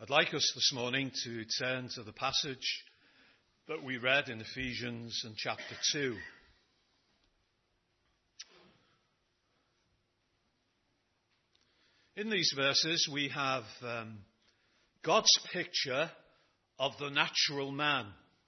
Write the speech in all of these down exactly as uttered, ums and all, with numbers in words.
I'd like us this morning to turn to the passage that we read in Ephesians in chapter two. In these verses we have um, God's picture of the natural man.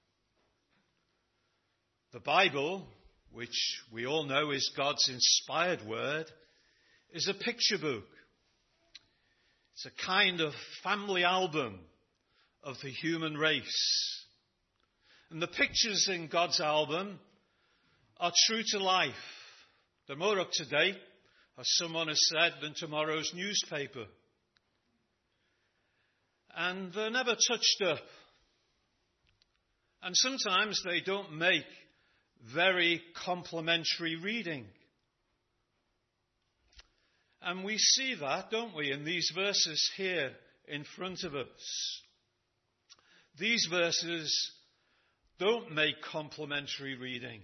The Bible, which we all know is God's inspired word, is a picture book. It's a kind of family album of the human race. And the pictures in God's album are true to life. They're more up to date, as someone has said, than tomorrow's newspaper. And they're never touched up. And sometimes they don't make very complimentary reading. And we see that, don't we, in these verses here in front of us. These verses don't make complimentary reading.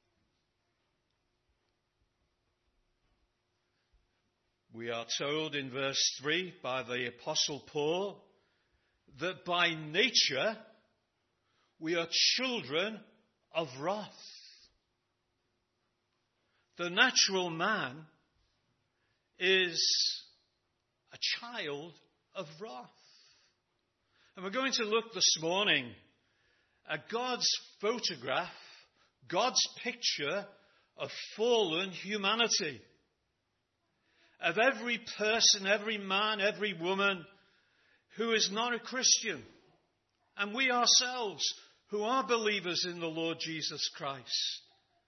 We are told in verse three by the Apostle Paul that by nature we are children of wrath. The natural man is a child of wrath. And we're going to look this morning at God's photograph, God's picture of fallen humanity. Of every person, every man, every woman who is not a Christian. And we ourselves who are believers in the Lord Jesus Christ.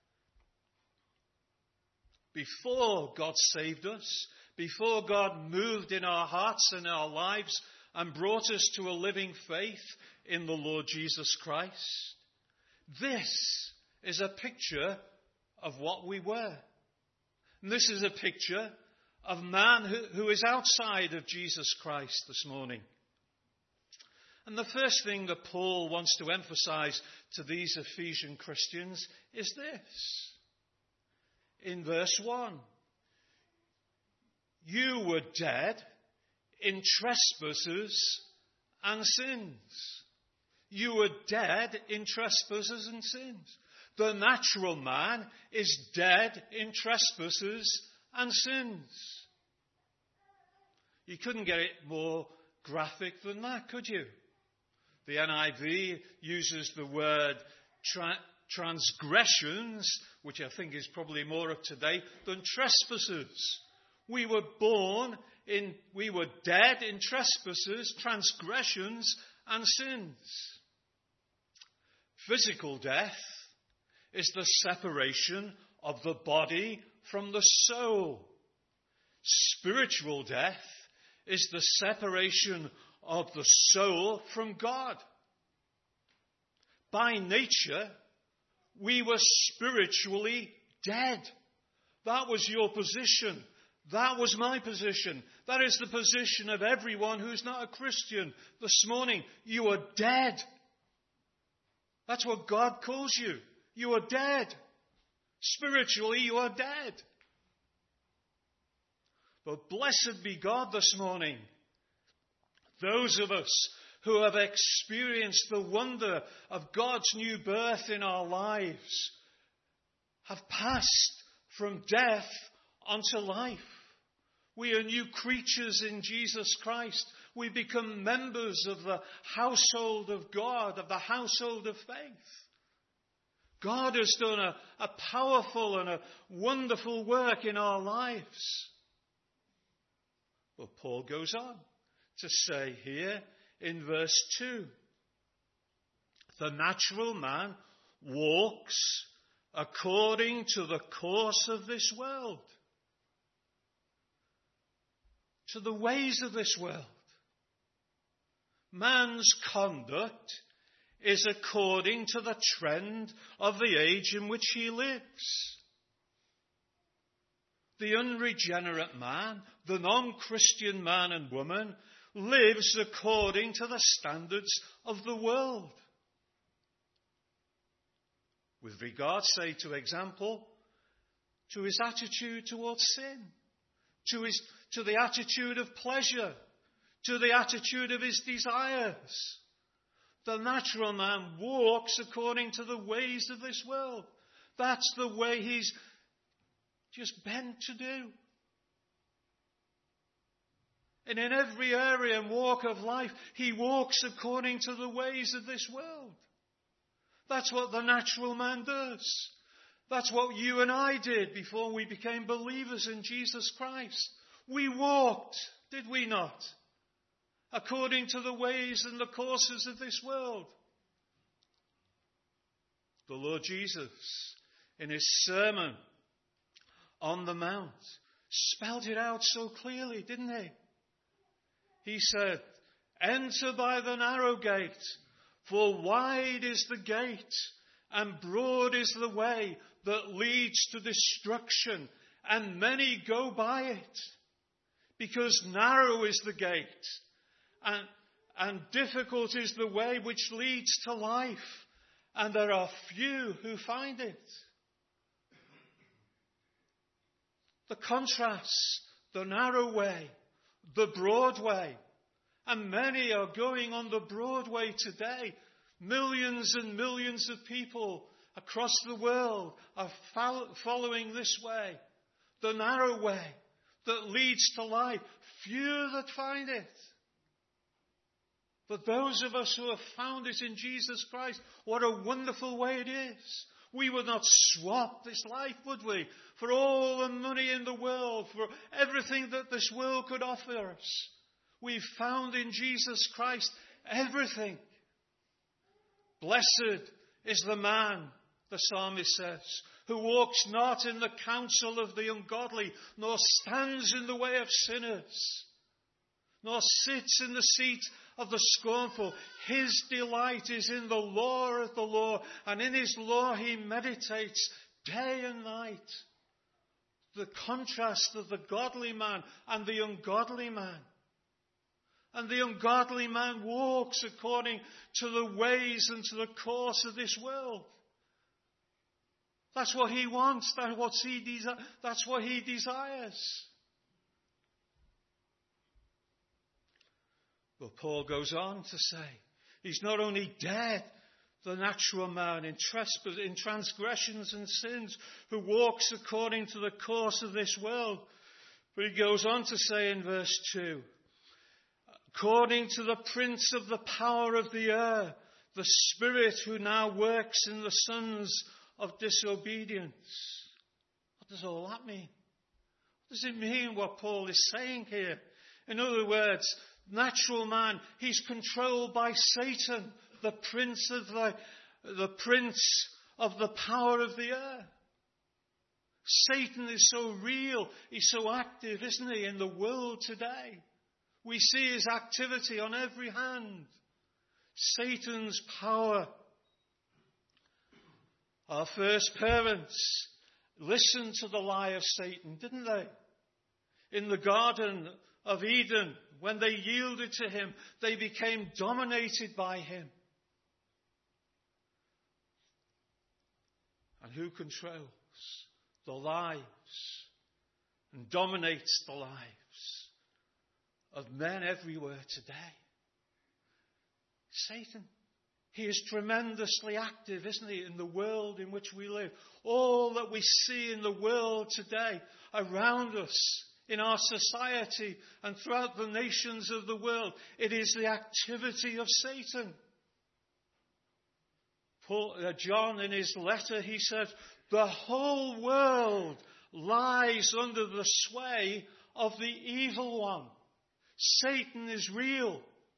Before God saved us, before God moved in our hearts and our lives and brought us to a living faith in the Lord Jesus Christ, this is a picture of what we were. And this is a picture of man who, who is outside of Jesus Christ this morning. And the first thing that Paul wants to emphasize to these Ephesian Christians is this. In verse one, you were dead in trespasses and sins. You were dead in trespasses and sins. The natural man is dead in trespasses and sins. You couldn't get it more graphic than that, could you? The N I V uses the word tra- transgressions, which I think is probably more up to date than trespasses. We were born in, we were dead in trespasses, transgressions, and sins. Physical death is the separation of the body from the soul. Spiritual death is the separation of the soul from God. By nature, we were spiritually dead. That was your position. That was my position. That is the position of everyone who's not a Christian this morning. You are dead. That's what God calls you. You are dead. Spiritually, you are dead. But blessed be God this morning. Those of us who have experienced the wonder of God's new birth in our lives have passed from death unto life. We are new creatures in Jesus Christ. We become members of the household of God, of the household of faith. God has done a, a powerful and a wonderful work in our lives. But Paul goes on to say here in verse two, the natural man walks according to the course of this world, to the ways of this world. Man's conduct is according to the trend of the age in which he lives. The unregenerate man, the non-Christian man and woman, lives according to the standards of the world. With regard, say, to example, to his attitude towards sin, to his to the attitude of pleasure, to the attitude of his desires. The natural man walks according to the ways of this world. That's the way he's just bent to do. And in every area and walk of life, he walks according to the ways of this world. That's what the natural man does. That's what you and I did before we became believers in Jesus Christ. We walked, did we not? According to the ways and the courses of this world. The Lord Jesus, in his Sermon on the Mount, spelled it out so clearly, didn't he? He said, "Enter by the narrow gate, for wide is the gate, and broad is the way that leads to destruction, and many go by it. Because narrow is the gate, and, and difficult is the way which leads to life, and there are few who find it." The contrast, the narrow way, the broad way. And many are going on the broad way today. Millions and millions of people across the world are following this way. The narrow way that leads to life. Few that find it. But those of us who have found it in Jesus Christ, what a wonderful way it is. We would not swap this life, would we? For all the money in the world, for everything that this world could offer us. We've found in Jesus Christ everything. Blessed is the man, the psalmist says, who walks not in the counsel of the ungodly, nor stands in the way of sinners, nor sits in the seat of the scornful. His delight is in the law of the Lord, and in his law he meditates day and night. The contrast of the godly man and the ungodly man. And the ungodly man walks according to the ways and to the course of this world. That's what he wants. That's what he, desi- that's what he desires. But Paul goes on to say, he's not only dead, the natural man, in, trespass, in transgressions and sins, who walks according to the course of this world. But he goes on to say in verse two, according to the prince of the power of the air, the spirit who now works in the sons of disobedience. What does all that mean? What does it mean what Paul is saying here? In other words, natural man, he's controlled by Satan, the prince of the, the prince of the power of the air. Satan is so real, he's so active, isn't he, in the world today? We see his activity on every hand. Satan's power. Our first parents listened to the lie of Satan, didn't they? In the Garden of Eden, when they yielded to him, they became dominated by him. And who controls the lives and dominates the lives of men everywhere today? Satan. He is tremendously active, isn't he, in the world in which we live. All that we see in the world today, around us, in our society and throughout the nations of the world, it is the activity of Satan. Paul, uh, John, in his letter, he said, the whole world lies under the sway of the evil one. Satan is real.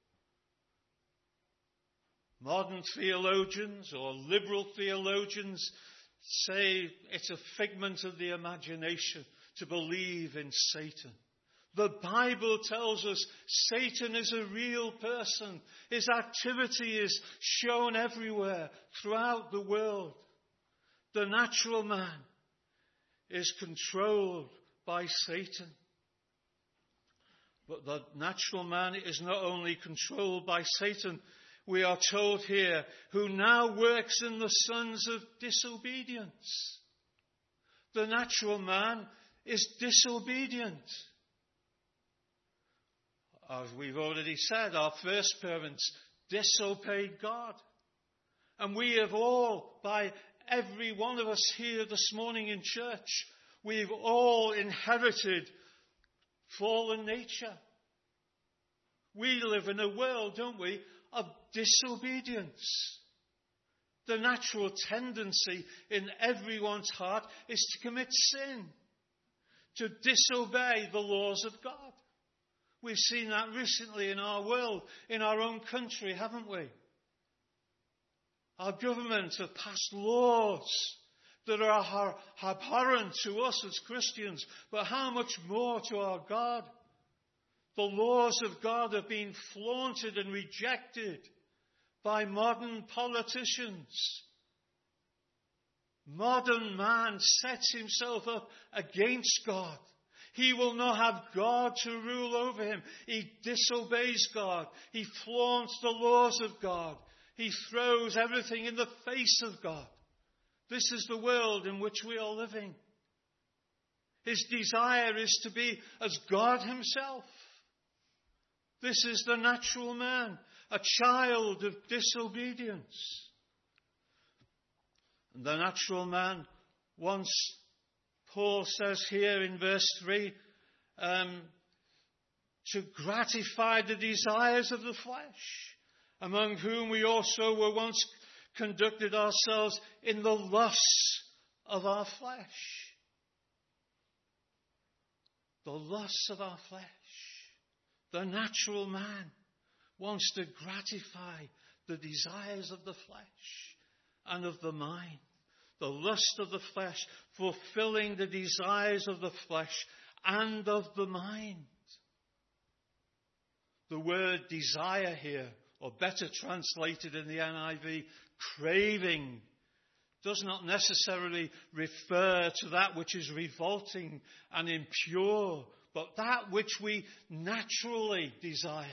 Modern theologians or liberal theologians say it's a figment of the imagination to believe in Satan. The Bible tells us Satan is a real person. His activity is shown everywhere throughout the world. The natural man is controlled by Satan. But the natural man is not only controlled by Satan, we are told here, who now works in the sons of disobedience. The natural man is disobedient. As we've already said, our first parents disobeyed God. And we have all, by every one of us here this morning in church, we've all inherited fallen nature. We live in a world, don't we, of disobedience. The natural tendency in everyone's heart is to commit sin, to disobey the laws of God. We've seen that recently in our world, in our own country, haven't we? Our governments have passed laws that are abhorrent to us as Christians, but how much more to our God? The laws of God have been flaunted and rejected by modern politicians. Modern man sets himself up against God. He will not have God to rule over him. He disobeys God. He flaunts the laws of God. He throws everything in the face of God. This is the world in which we are living. His desire is to be as God himself. This is the natural man, a child of disobedience. And the natural man, once Paul says here in verse three, um, to gratify the desires of the flesh, among whom we also were once conducted ourselves in the lusts of our flesh. The lusts of our flesh. The natural man wants to gratify the desires of the flesh and of the mind. The lust of the flesh, fulfilling the desires of the flesh and of the mind. The word desire here, or better translated in the N I V, craving, does not necessarily refer to that which is revolting and impure, but that which we naturally desire.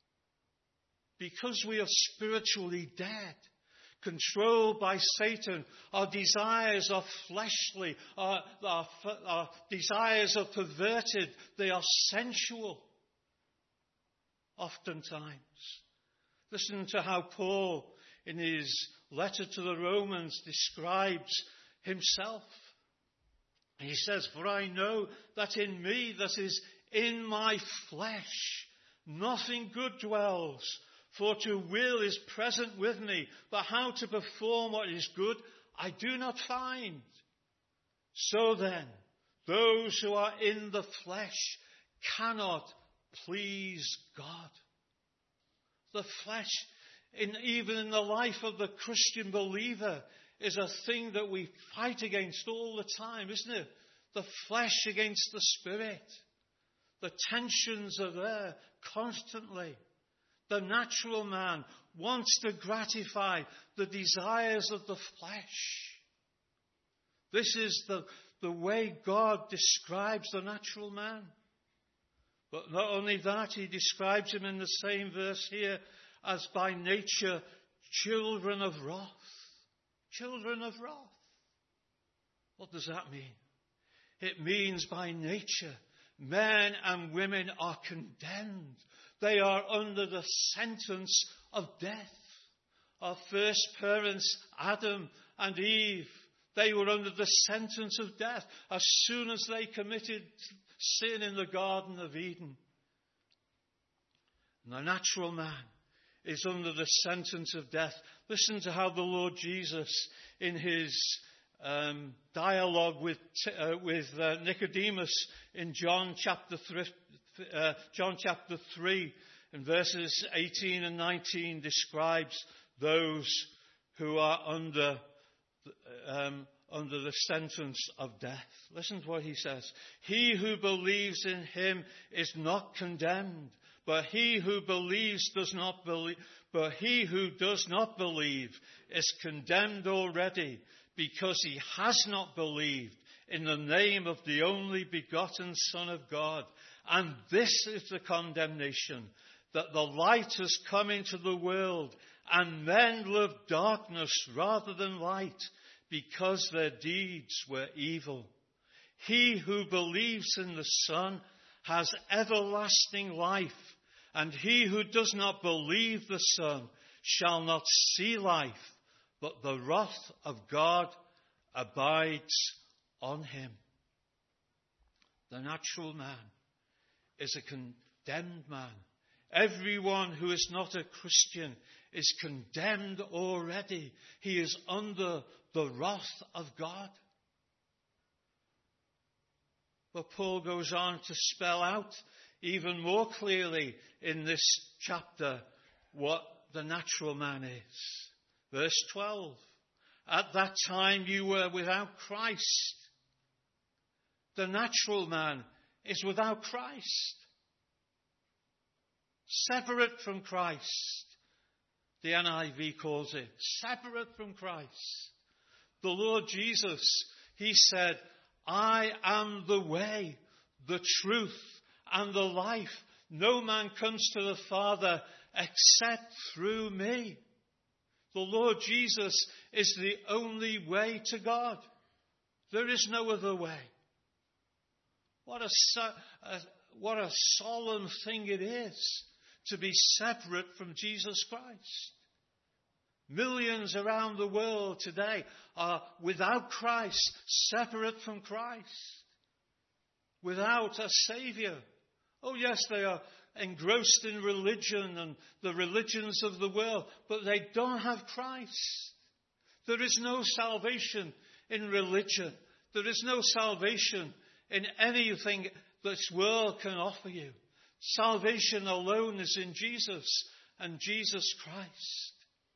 Because we are spiritually dead, controlled by Satan, our desires are fleshly, our, our, our desires are perverted, they are sensual, oftentimes. Listen to how Paul, in his letter to the Romans, describes himself. He says, "For I know that in me, that is in my flesh, nothing good dwells. For to will is present with me, but how to perform what is good I do not find. So then, those who are in the flesh cannot please God." The flesh, in, even in the life of the Christian believer, is a thing that we fight against all the time, isn't it? The flesh against the spirit. The tensions are there constantly. The natural man wants to gratify the desires of the flesh. This is the, the way God describes the natural man. But not only that, he describes him in the same verse here as by nature children of wrath. Children of wrath. What does that mean? It means by nature men and women are condemned. They are under the sentence of death. Our first parents, Adam and Eve, they were under the sentence of death as soon as they committed sin in the Garden of Eden. And the natural man is under the sentence of death. Listen to how the Lord Jesus, in his um, dialogue with uh, with uh, Nicodemus in John chapter three, uh, John chapter three, in verses eighteen and nineteen, describes those who are under um, under the sentence of death. Listen to what he says. "He who believes in him is not condemned, but he who believes does not believe, but he who does not believe is condemned already, because he has not believed in the name of the only begotten Son of God. And this is the condemnation, that the light has come into the world, and men love darkness rather than light, because their deeds were evil. He who believes in the Son has everlasting life, And he who does not believe the Son shall not see life, but the wrath of God abides on him. The natural man is a condemned man. Everyone who is not a Christian is condemned already. He is under the wrath of God. But Paul goes on to spell out even more clearly in this chapter what the natural man is. Verse twelve. At that time you were without Christ. The natural man is without Christ. Separate from Christ. The N I V calls it. Separate from Christ. The Lord Jesus, he said, I am the way, the truth, and the life. No man comes to the Father except through me. The Lord Jesus is the only way to God. There is no other way. What a, a, what a solemn thing it is to be separate from Jesus Christ. Millions around the world today are without Christ, separate from Christ, without a Saviour. Oh yes, they are engrossed in religion and the religions of the world, but they don't have Christ. There is no salvation in religion. There is no salvation in anything this world can offer you. Salvation alone is in Jesus and Jesus Christ.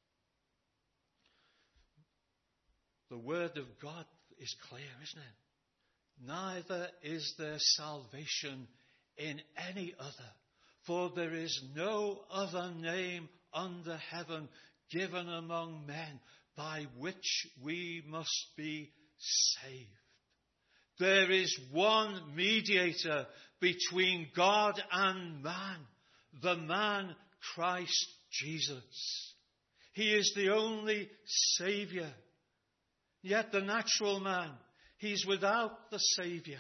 The word of God is clear, isn't it? Neither is there salvation in any other, for there is no other name under heaven given among men by which we must be saved. There is one mediator between God and man, the man Christ Jesus. He is the only Saviour. Yet the natural man, he's without the Saviour.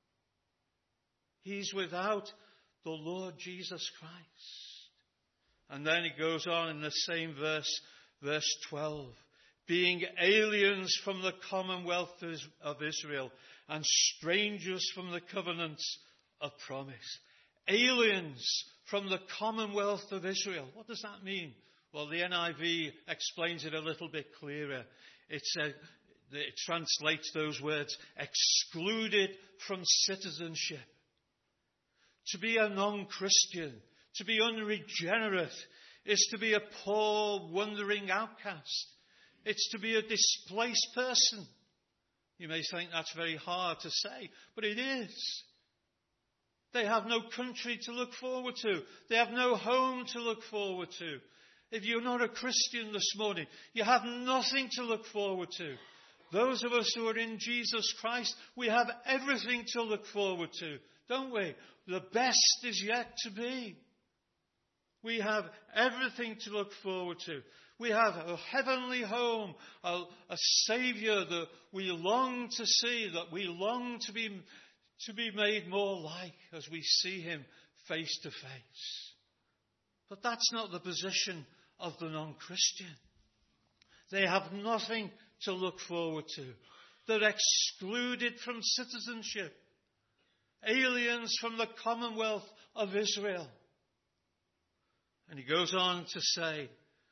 He's without the Lord Jesus Christ. And then he goes on in the same verse, verse twelve. Being aliens from the commonwealth of Israel and strangers from the covenants of promise. Aliens from the commonwealth of Israel. What does that mean? Well, the N I V explains it a little bit clearer. It says, it translates those words, excluded from citizenship. To be a non-Christian, to be unregenerate, is to be a poor, wandering outcast. It's to be a displaced person. You may think that's very hard to say, but it is. They have no country to look forward to. They have no home to look forward to. If you're not a Christian this morning, you have nothing to look forward to. Those of us who are in Jesus Christ, we have everything to look forward to, don't we? The best is yet to be. We have everything to look forward to. We have a heavenly home, a, a Saviour that we long to see, that we long to be, to be made more like as we see him face to face. But that's not the position of the non-Christian. They have nothing to look forward to. They're excluded from citizenship. Aliens from the commonwealth of Israel. And he goes on to say,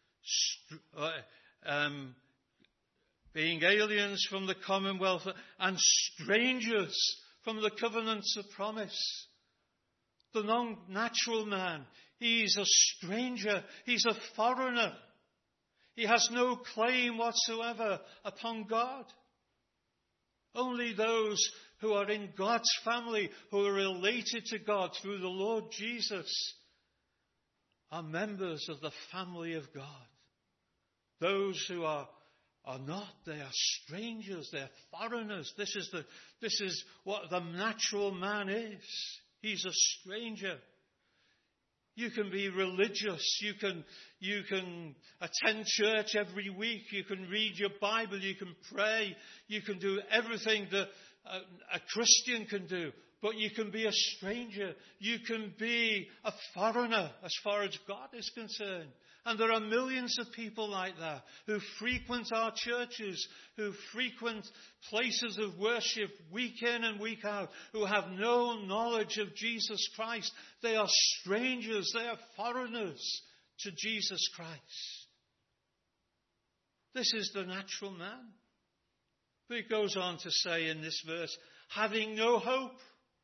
um, being aliens from the commonwealth and strangers from the covenants of promise. The non-natural man, he's a stranger, he's a foreigner. He has no claim whatsoever upon God. Only those who are in God's family, who are related to God through the Lord Jesus, are members of the family of God. Those who are, are not, they are strangers, they're foreigners. This is, the, this is what the natural man is. He's a stranger. You can be religious. You can, you can attend church every week. You can read your Bible. You can pray. You can do everything that a, a Christian can do. But you can be a stranger. You can be a foreigner as far as God is concerned. And there are millions of people like that who frequent our churches, who frequent places of worship week in and week out, who have no knowledge of Jesus Christ. They are strangers. They are foreigners to Jesus Christ. This is the natural man. But it goes on to say in this verse, having no hope.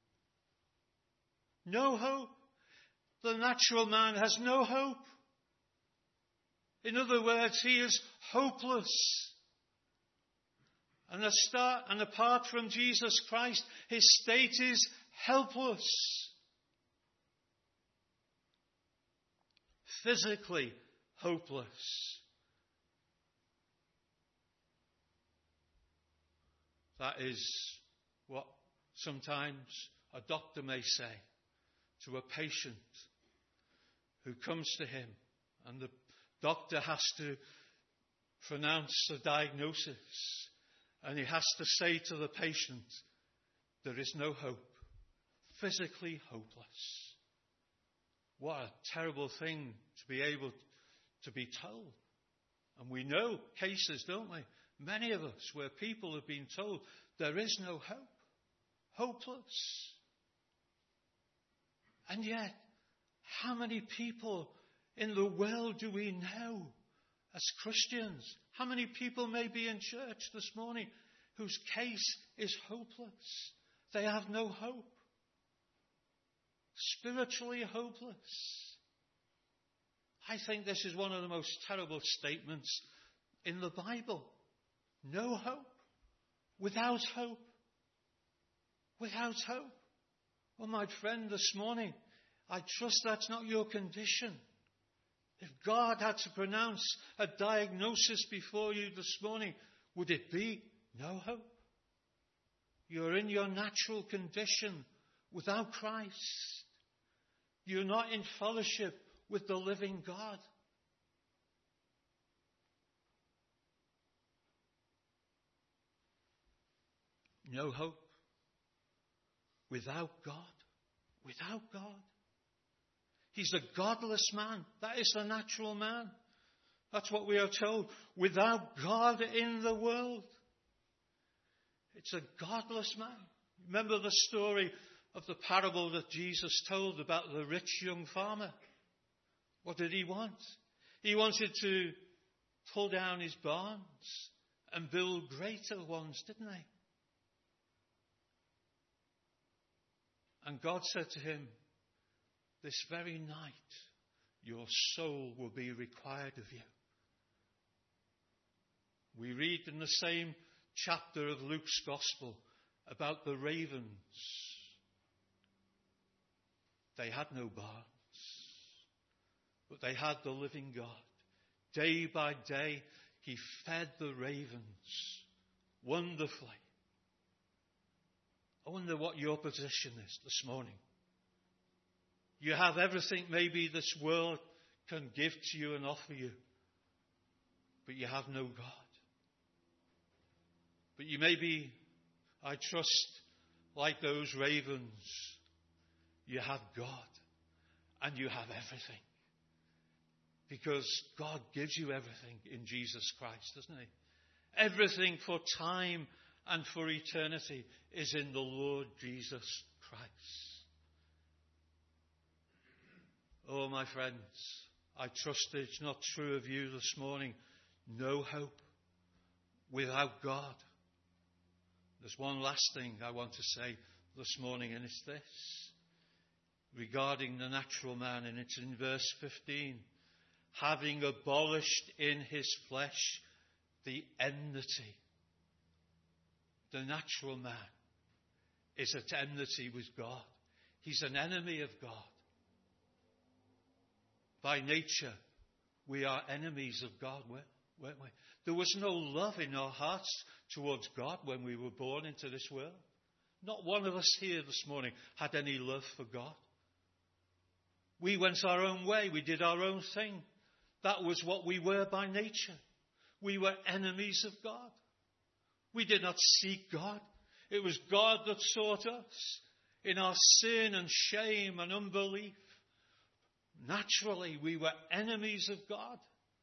No hope. The natural man has no hope. In other words, he is hopeless. And, start, and apart from Jesus Christ, his state is helpless. Physically hopeless. That is what sometimes a doctor may say to a patient who comes to him, and the doctor has to pronounce a diagnosis, and he has to say to the patient, there is no hope. Physically hopeless. What a terrible thing to be able to be told. And we know cases, don't we? Many of us where people have been told there is no hope. Hopeless. And yet, how many people in the world do we know as Christians? How many people may be in church this morning whose case is hopeless? They have no hope. Spiritually hopeless. I think this is one of the most terrible statements in the Bible. No hope. Without hope. Without hope. Well, my friend, this morning, I trust that's not your condition. If God had to pronounce a diagnosis before you this morning, would it be no hope? You're in your natural condition without Christ. You're not in fellowship with the living God. No hope. Without God. Without God. He's a godless man. That is the natural man. That's what we are told. Without God in the world. It's a godless man. Remember the story of the parable that Jesus told about the rich young farmer. What did he want? He wanted to pull down his barns and build greater ones, didn't he? And God said to him, this very night your soul will be required of you. We read in the same chapter of Luke's Gospel about the ravens. They had no barns, but they had the living God. Day by day, he fed the ravens wonderfully. I wonder what your position is this morning. You have everything maybe this world can give to you and offer you, but you have no God. But you may be, I trust, like those ravens. You have God and you have everything. Because God gives you everything in Jesus Christ, doesn't he? Everything for time and for eternity is in the Lord Jesus Christ. Oh, my friends, I trust that it's not true of you this morning. No hope without God. There's one last thing I want to say this morning, and it's this. Regarding the natural man, and it's in verse fifteen. Having abolished in his flesh the enmity. The natural man is at enmity with God. He's an enemy of God. By nature, we are enemies of God, weren't we? There was no love in our hearts towards God when we were born into this world. Not one of us here this morning had any love for God. We went our own way. We did our own thing. That was what we were by nature. We were enemies of God. We did not seek God. It was God that sought us. in our sin and shame and unbelief. Naturally, we were enemies of God.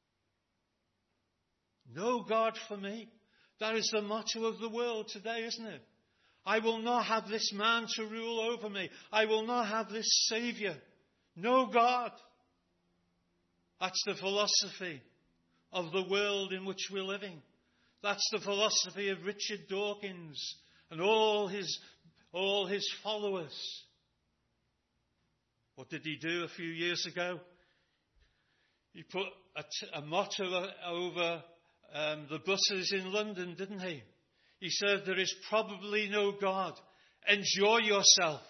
No God for me. That is the motto of the world today, isn't it? I will not have this man to rule over me. I will not have this Saviour. No God. That's the philosophy of the world in which we're living. That's the philosophy of Richard Dawkins and all his, all his followers. What did he do a few years ago? He put a, t- a motto over um, the buses in London, didn't he? He said, there is probably no God. Enjoy yourself.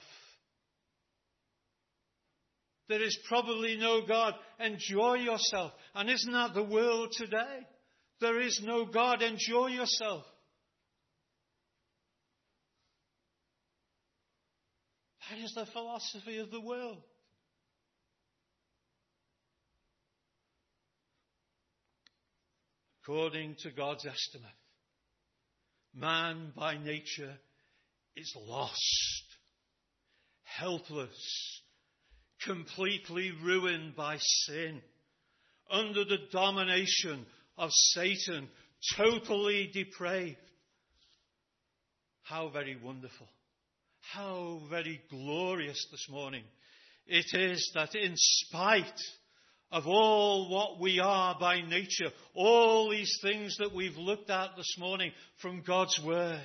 There is probably no God. Enjoy yourself. And isn't that the world today? There is no God. Enjoy yourself. That is the philosophy of the world. According to God's estimate, man by nature is lost, helpless, completely ruined by sin, under the domination of Satan, totally depraved. How very wonderful, how very glorious this morning it is that in spite of all what we are by nature, all these things that we've looked at this morning from God's Word,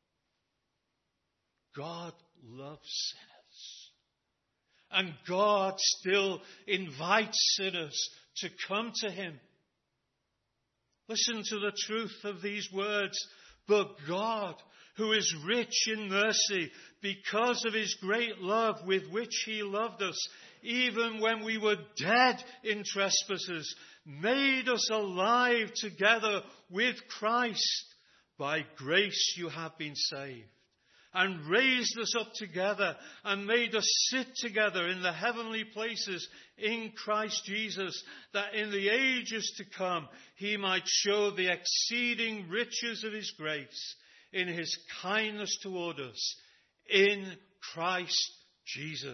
God loves sinners. And God still invites sinners to come to Him. Listen to the truth of these words. But God, who is rich in mercy, because of His great love with which He loved us, even when we were dead in trespasses, made us alive together with Christ. By grace you have been saved, and raised us up together, and made us sit together in the heavenly places in Christ Jesus, that in the ages to come He might show the exceeding riches of His grace in His kindness toward us in Christ Jesus.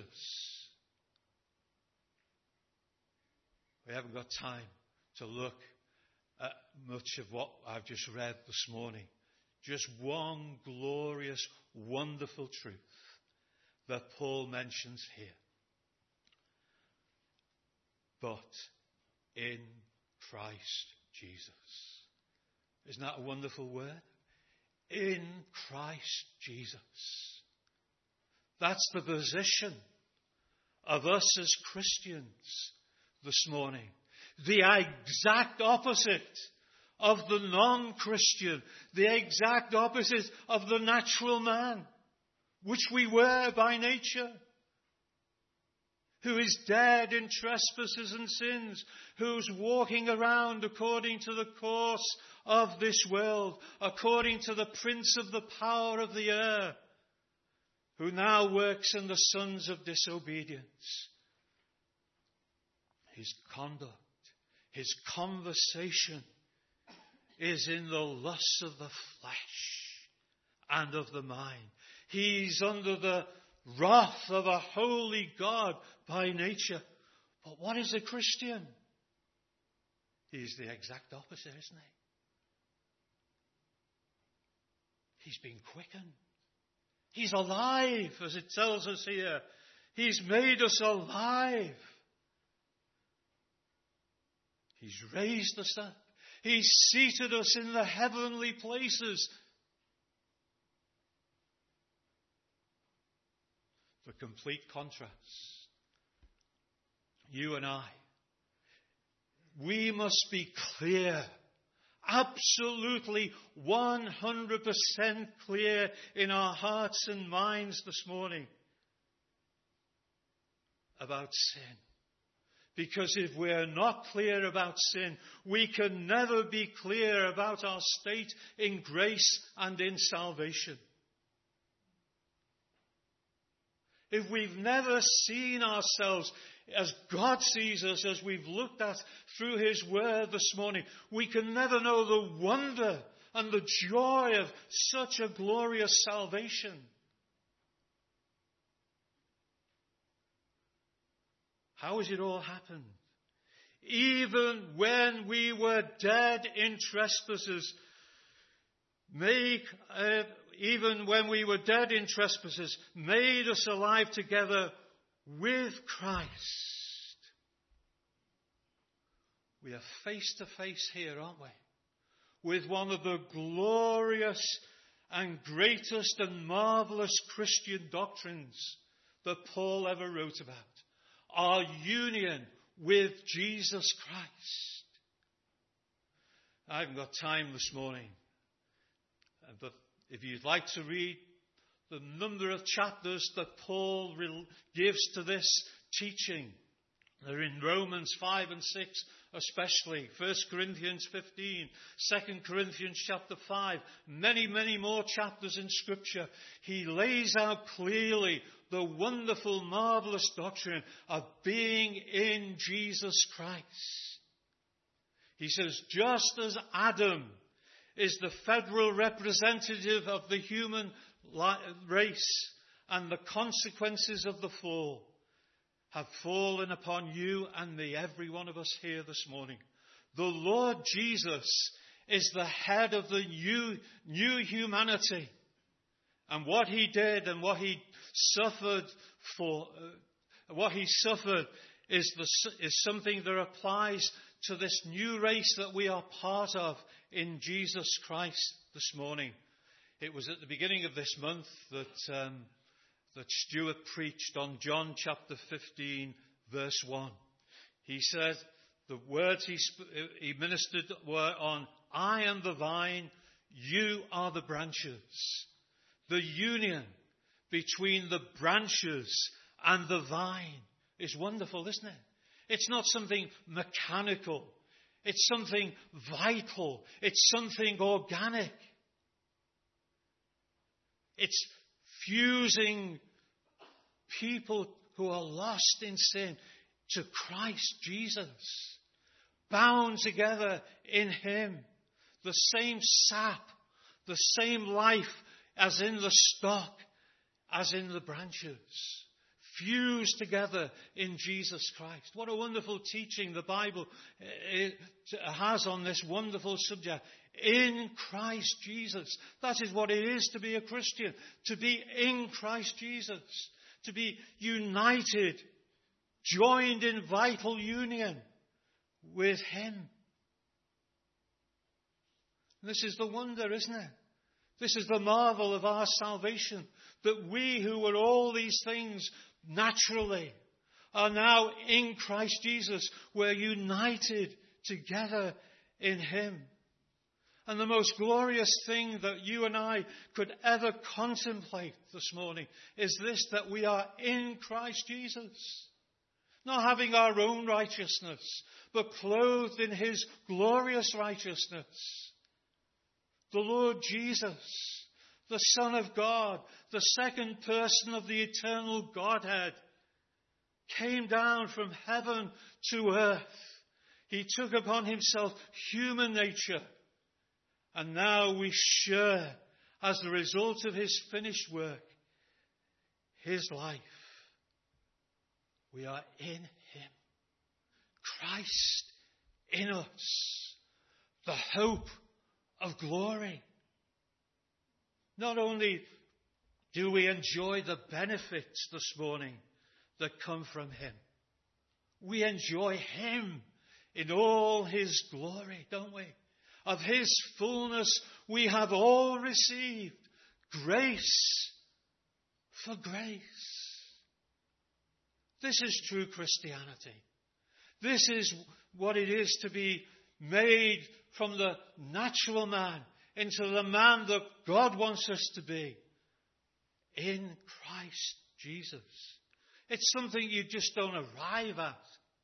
We haven't got time to look at much of what I've just read this morning. Just one glorious, wonderful truth that Paul mentions here. But in Christ Jesus. Isn't that a wonderful word? In Christ Jesus. That's the position of us as Christians this morning. The exact opposite of the non-Christian. The exact opposite of the natural man, which we were by nature. Who is dead in trespasses and sins. Who's walking around according to the course of this world. According to the prince of the power of the air. Who now works in the sons of disobedience. His conduct, his conversation is in the lusts of the flesh and of the mind. He's under the wrath of a holy God by nature. But what is a Christian? He's the exact opposite, isn't he? He's been quickened. He's alive, as it tells us here. He's made us alive. He's raised us up. He's seated us in the heavenly places. The complete contrast. You and I, we must be clear, absolutely one hundred percent clear in our hearts and minds this morning about sin. Because if we're not clear about sin, we can never be clear about our state in grace and in salvation. If we've never seen ourselves as God sees us, as we've looked at through His Word this morning, we can never know the wonder and the joy of such a glorious salvation. How has it all happened? Even when we were dead in trespasses, make, uh, even when we were dead in trespasses, made us alive together with Christ. We are face to face here, aren't we? With one of the glorious and greatest and marvelous Christian doctrines that Paul ever wrote about. Our union with Jesus Christ. I haven't got time this morning, but if you'd like to read the number of chapters that Paul gives to this teaching, they're in Romans five and six especially, First Corinthians fifteen, Second Corinthians chapter five, many, many more chapters in Scripture. He lays out clearly the wonderful, marvelous doctrine of being in Jesus Christ. He says, just as Adam is the federal representative of the human race, and the consequences of the fall have fallen upon you and me, every one of us here this morning. The Lord Jesus is the head of the new, new humanity. And what he did and what he suffered for, uh, what he suffered is, the, is something that applies to this new race that we are part of in Jesus Christ this morning. It was at the beginning of this month that um, that Stuart preached on John chapter fifteen, verse one. He said the words he, sp- he ministered were on, I am the vine, you are the branches. The union between the branches and the vine is wonderful, isn't it? It's not something mechanical. It's something vital. It's something organic. It's fusing people who are lost in sin to Christ Jesus, bound together in him. The same sap, the same life as in the stock, as in the branches, fused together in Jesus Christ. What a wonderful teaching the Bible has on this wonderful subject. In Christ Jesus. That is what it is to be a Christian. To be in Christ Jesus. To be united, joined in vital union with him. This is the wonder, isn't it? This is the marvel of our salvation. That we who were all these things naturally are now in Christ Jesus. We're united together in him. And the most glorious thing that you and I could ever contemplate this morning is this, that we are in Christ Jesus. Not having our own righteousness, but clothed in his glorious righteousness. The Lord Jesus, the Son of God, the second person of the eternal Godhead, came down from heaven to earth. He took upon himself human nature. And now we share, as the result of his finished work, his life. We are in him. Christ in us. The hope of glory. Not only do we enjoy the benefits this morning that come from him, we enjoy him in all his glory, don't we? Of his fullness we have all received grace for grace. This is true Christianity. This is what it is to be made from the natural man into the man that God wants us to be in Christ Jesus. It's something you just don't arrive at.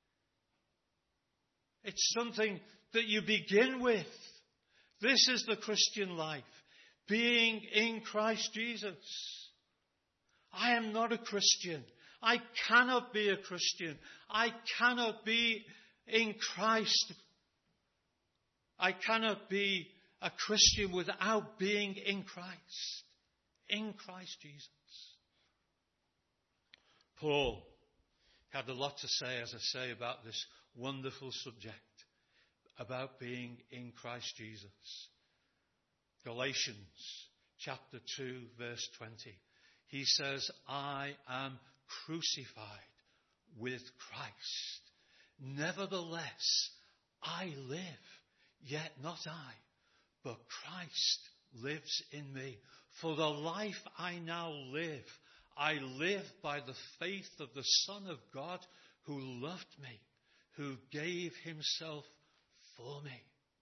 It's something that you begin with. This is the Christian life, being in Christ Jesus. I am not a Christian. I cannot be a Christian. I cannot be in Christ. I cannot be a Christian without being in Christ. In Christ Jesus. Paul, Had a lot to say, as I say, about this wonderful subject, about being in Christ Jesus. Galatians chapter two, verse twenty. He says, I am crucified with Christ. Nevertheless, I live, yet not I, but Christ lives in me. For the life I now live, I live by the faith of the Son of God who loved me, who gave himself for me.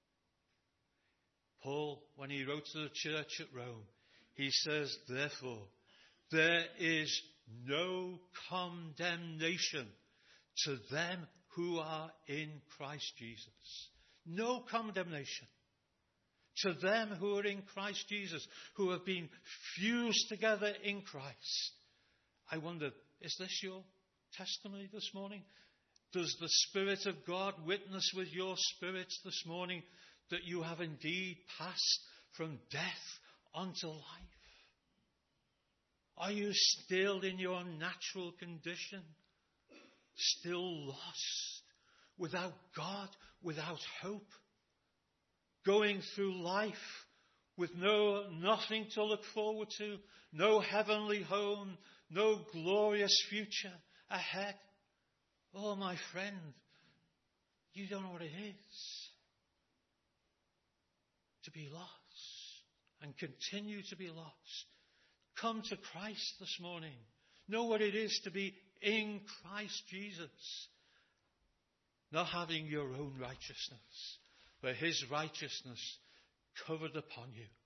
Paul, when he wrote to the church at Rome, he says, therefore, there is no condemnation to them who are in Christ Jesus. No condemnation to them who are in Christ Jesus, who have been fused together in Christ. I wonder, is this your testimony this morning? Does the Spirit of God witness with your spirits this morning that you have indeed passed from death unto life? Are you still in your natural condition? Still lost? Without God? Without hope? Going through life with no nothing to look forward to? No heavenly home? No glorious future ahead? Oh, my friend, you don't know what it is to be lost and continue to be lost. Come to Christ this morning. Know what it is to be in Christ Jesus. Not having your own righteousness, but his righteousness covered upon you.